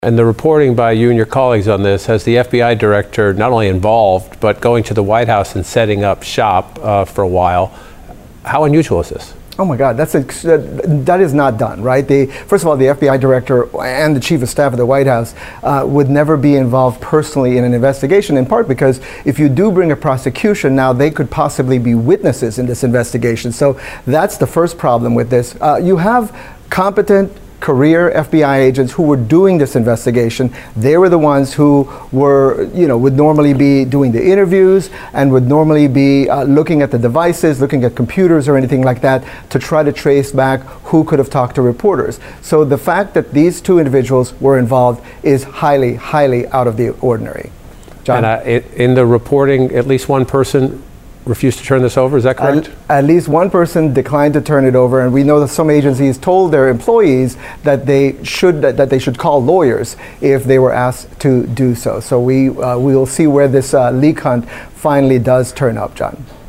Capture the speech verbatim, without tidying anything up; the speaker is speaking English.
And the reporting by you and your colleagues on this has the F B I director not only involved, but going to the White House and setting up shop uh, for a while. How unusual is this? Oh my God, that's a, that is not done, right? They, first of all, the F B I director and the chief of staff of the White House uh, would never be involved personally in an investigation, in part because if you do bring a prosecution, now they could possibly be witnesses in this investigation. So that's the first problem with this. Uh, you have competent career F B I agents who were doing this investigation. They were the ones who were, you know, would normally be doing the interviews and would normally be uh, looking at the devices, looking at computers or anything like that to try to trace back who could have talked to reporters. So the fact that these two individuals were involved is highly, highly out of the ordinary. John? And uh, it, in the reporting, at least one person refused to turn this over, is that correct? At, at least one person declined to turn it over, and we know that some agencies told their employees that they should that, that they should call lawyers if they were asked to do so. So we uh, we will see where this uh, leak hunt finally does turn up, John.